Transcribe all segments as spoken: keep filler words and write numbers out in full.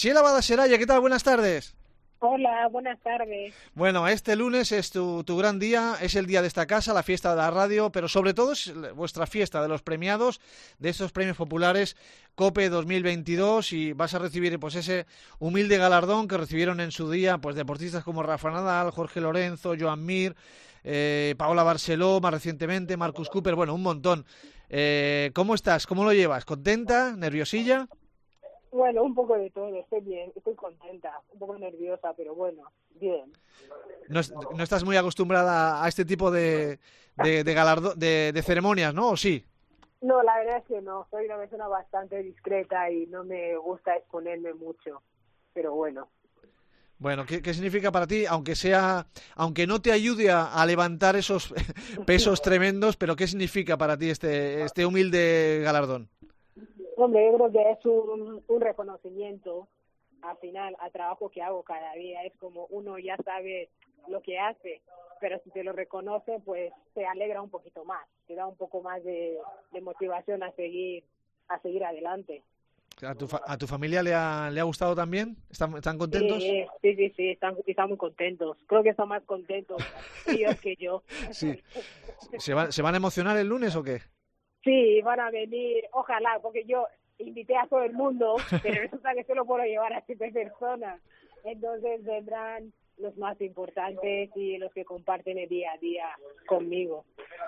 Sheila Badaseraya, ¿qué tal? Buenas tardes. Hola, buenas tardes. Bueno, este lunes es tu, tu gran día, es el día de esta casa, la fiesta de la radio, pero sobre todo es vuestra fiesta de los premiados, de estos premios populares COPE dos mil veintidós, y vas a recibir pues ese humilde galardón que recibieron en su día pues deportistas como Rafa Nadal, Jorge Lorenzo, Joan Mir, eh, Paola Barceló, más recientemente, Marcus Cooper, bueno, un montón. Eh, ¿Cómo estás? ¿Cómo lo llevas? ¿Contenta? ¿Nerviosilla? Bueno, un poco de todo, estoy bien, estoy contenta, un poco nerviosa, pero bueno, bien. No, no estás muy acostumbrada a este tipo de, de, de, galardo, de, de ceremonias, ¿no? ¿O sí? No, la verdad es que no, soy una persona bastante discreta y no me gusta exponerme mucho, pero bueno. Bueno, ¿qué, qué significa para ti, aunque sea, aunque no te ayude a, a levantar esos pesos tremendos, pero qué significa para ti este, este humilde galardón? Hombre, yo creo que es un, un reconocimiento al final al trabajo que hago cada día. Es como uno ya sabe lo que hace, pero si te lo reconoce, pues te alegra un poquito más, te da un poco más de, de motivación a seguir a seguir adelante. ¿A tu, fa- a tu familia le ha, le ha gustado también? ¿Están, están contentos? Sí, sí, sí, sí, están, están muy contentos. Creo que están más contentos ellos que yo. Sí. ¿Se van, ¿Se van a emocionar el lunes o qué? Sí, van a venir, ojalá, porque yo invité a todo el mundo, pero resulta que solo puedo llevar a siete personas. Entonces vendrán los más importantes y los que comparten el día a día conmigo.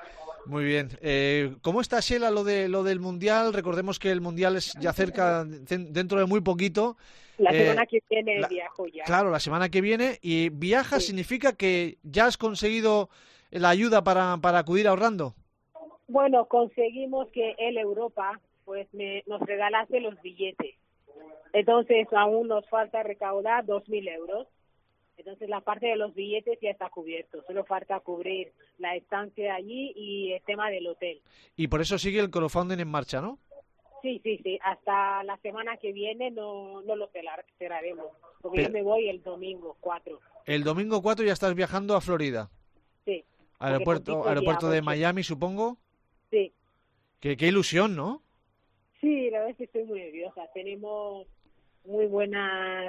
Muy bien. Eh, ¿Cómo está, Sheila, lo de lo del Mundial? Recordemos que el Mundial es ya cerca, dentro de muy poquito. La Eh, semana que viene la, viajo ya. Claro, la semana que viene. ¿Y viajas Sí. significa que ya has conseguido la ayuda para, para acudir ahorrando? Bueno, conseguimos que el Europa pues me, nos regalase los billetes. Entonces aún nos falta recaudar dos mil euros. Entonces la parte de los billetes ya está cubierto. Solo falta cubrir la estancia allí y el tema del hotel. Y por eso sigue el crowdfunding en marcha, ¿no? Sí, sí, sí. Hasta la semana que viene no, no lo cerrar- cerraremos. Porque Pero yo me voy el domingo cuatro. el domingo cuatro ya estás viajando a Florida. Sí. porque Aeropuerto, cotizo el día aeropuerto de ocho. Miami, supongo. Sí. Qué, qué ilusión, ¿no? Sí, la verdad es que estoy muy nerviosa. Tenemos muy buenas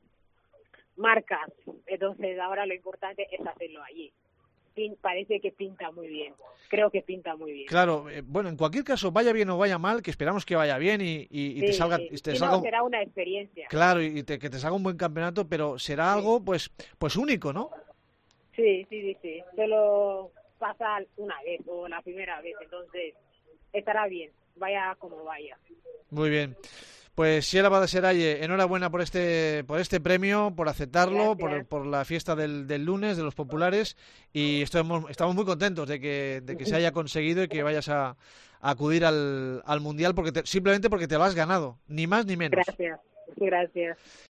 marcas. Entonces ahora lo importante es hacerlo allí. Pin- parece que pinta muy bien. Creo que pinta muy bien. Claro, eh, bueno, en cualquier caso, vaya bien o vaya mal, que esperamos que vaya bien y, y- y te Sí, salga, sí. y te Si salga no, un- será una experiencia. claro, y te- que te salga un buen campeonato, pero será Sí. algo, pues, pues único, ¿no? Sí, sí, sí, sí. Solo pasa una vez o la primera vez. Entonces estará bien. Vaya como vaya. Muy bien. Pues Sheila Badaseraye, enhorabuena por este por este premio, por aceptarlo, por, Gracias. por la fiesta del, del lunes de los populares, y estamos, estamos muy contentos de que, de que se haya conseguido y que vayas a, a acudir al, al Mundial porque te- simplemente porque te lo has ganado, ni más ni menos. Gracias. Gracias.